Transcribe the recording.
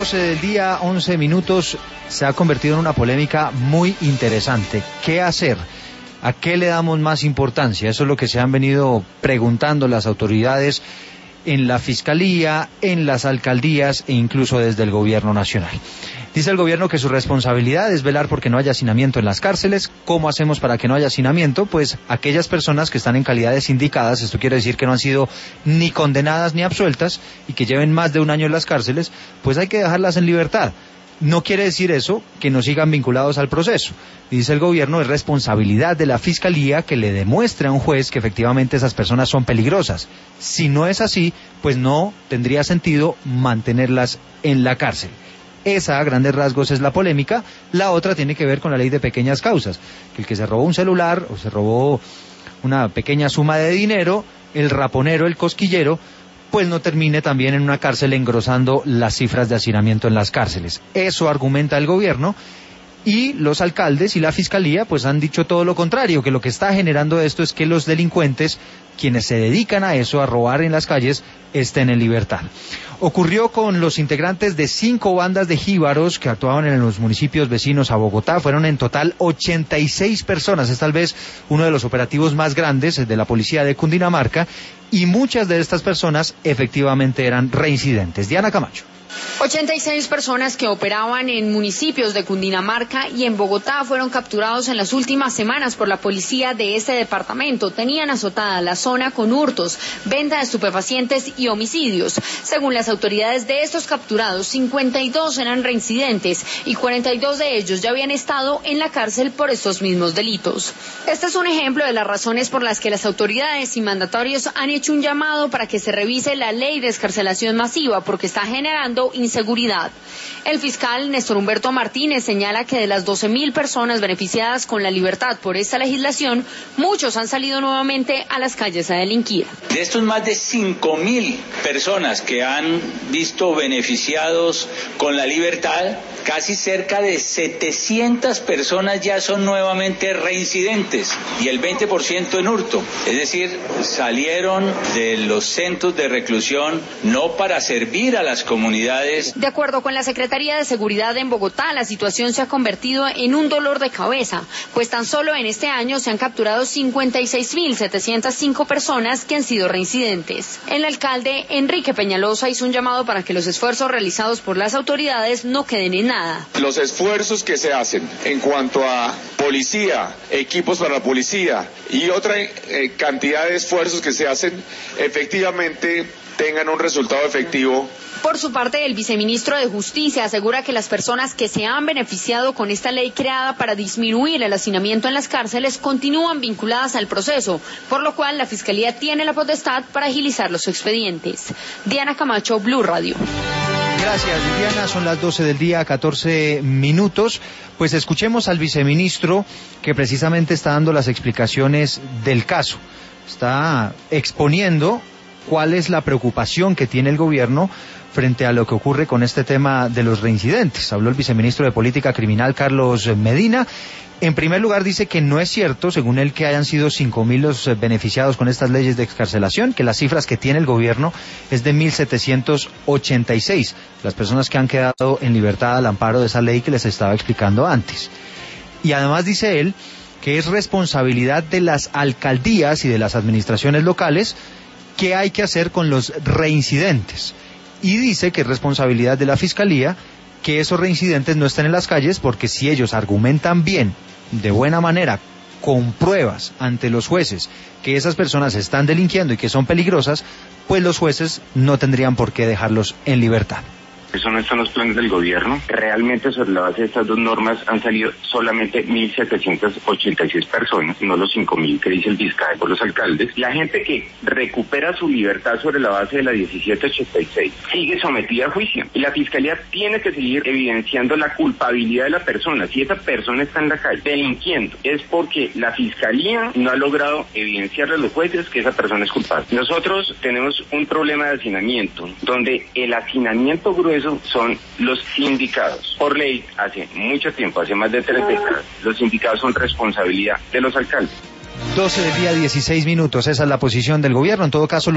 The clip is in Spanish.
12 del día, 11 minutos, se ha convertido en una polémica muy interesante. ¿Qué hacer? ¿A qué le damos más importancia? Eso es lo que se han venido preguntando las autoridades en la Fiscalía, en las alcaldías e incluso desde el Gobierno Nacional. Dice el gobierno que su responsabilidad es velar porque no haya hacinamiento en las cárceles. ¿Cómo hacemos para que no haya hacinamiento? Pues aquellas personas que están en calidades indicadas, esto quiere decir que no han sido ni condenadas ni absueltas y que lleven más de un año en las cárceles, pues hay que dejarlas en libertad. No quiere decir eso que no sigan vinculados al proceso. Dice el gobierno, es responsabilidad de la Fiscalía que le demuestre a un juez que efectivamente esas personas son peligrosas. Si no es así, pues no tendría sentido mantenerlas en la cárcel. Esa, a grandes rasgos, es la polémica. La otra tiene que ver con la ley de pequeñas causas. Que el que se robó un celular o se robó una pequeña suma de dinero, el raponero, el cosquillero, pues no termine también en una cárcel engrosando las cifras de hacinamiento en las cárceles. Eso argumenta el gobierno. Y los alcaldes y la Fiscalía pues han dicho todo lo contrario, que lo que está generando esto es que los delincuentes, quienes se dedican a eso, a robar en las calles, estén en libertad. Ocurrió con los integrantes de 5 bandas de jíbaros que actuaban en los municipios vecinos a Bogotá. Fueron en total 86 personas, es tal vez uno de los operativos más grandes de la policía de Cundinamarca, y muchas de estas personas efectivamente eran reincidentes. Diana Camacho. 86 personas que operaban en municipios de Cundinamarca y en Bogotá fueron capturados en las últimas semanas por la policía de este departamento. Tenían azotada la zona con hurtos, venta de estupefacientes y homicidios. Según las autoridades de estos capturados, 52 eran reincidentes y 42 de ellos ya habían estado en la cárcel por estos mismos delitos. Este es un ejemplo de las razones por las que las autoridades y mandatarios han hecho un llamado para que se revise la ley de excarcelación masiva, porque está generando inseguridad. El fiscal Néstor Humberto Martínez señala que de las 12.000 personas beneficiadas con la libertad por esta legislación, muchos han salido nuevamente a las calles a delinquir. De estos más de 5.000 personas que han visto beneficiados con la libertad, casi cerca de 700 personas ya son nuevamente reincidentes y el 20% en hurto. Es decir, salieron de los centros de reclusión no para servir a las comunidades. De acuerdo con la Secretaría de Seguridad en Bogotá, la situación se ha convertido en un dolor de cabeza, pues tan solo en este año se han capturado 56.705 personas que han sido reincidentes. El alcalde Enrique Peñalosa hizo un llamado para que los esfuerzos realizados por las autoridades no queden en nada. Los esfuerzos que se hacen en cuanto a policía, equipos para la policía y otra cantidad de esfuerzos que se hacen efectivamente tengan un resultado efectivo. Por su parte, el viceministro de Justicia asegura que las personas que se han beneficiado con esta ley creada para disminuir el hacinamiento en las cárceles continúan vinculadas al proceso, por lo cual la Fiscalía tiene la potestad para agilizar los expedientes. Diana Camacho, Blue Radio. Gracias, Diana. Son las 12 del día, 14 minutos. Pues escuchemos al viceministro que precisamente está dando las explicaciones del caso. Está exponiendo cuál es la preocupación que tiene el gobierno frente a lo que ocurre con este tema de los reincidentes. Habló el viceministro de Política Criminal, Carlos Medina. En primer lugar, dice que no es cierto, según él, que hayan sido 5.000 los beneficiados con estas leyes de excarcelación, que las cifras que tiene el gobierno es de 1.786, las personas que han quedado en libertad al amparo de esa ley que les estaba explicando antes. Y además dice él que es responsabilidad de las alcaldías y de las administraciones locales qué hay que hacer con los reincidentes. Y dice que es responsabilidad de la Fiscalía que esos reincidentes no estén en las calles, porque si ellos argumentan bien, de buena manera, con pruebas ante los jueces, que esas personas están delinquiendo y que son peligrosas, pues los jueces no tendrían por qué dejarlos en libertad. Eso no están los planes del gobierno. Realmente sobre la base de estas dos normas han salido solamente 1.786 personas, no los 5.000 que dice el fiscal por los alcaldes. La gente que recupera su libertad sobre la base de la 1786 sigue sometida a juicio. Y la fiscalía tiene que seguir evidenciando la culpabilidad de la persona. Si esa persona está en la calle delinquiendo, es porque la fiscalía no ha logrado evidenciarle a los jueces que esa persona es culpable. Nosotros tenemos un problema de hacinamiento, donde el hacinamiento grueso son los sindicados. Por ley, hace mucho tiempo, hace más de 3 décadas, los sindicados son responsabilidad de los alcaldes. 12 del día, 16 minutos. Esa es la posición del gobierno. En todo caso,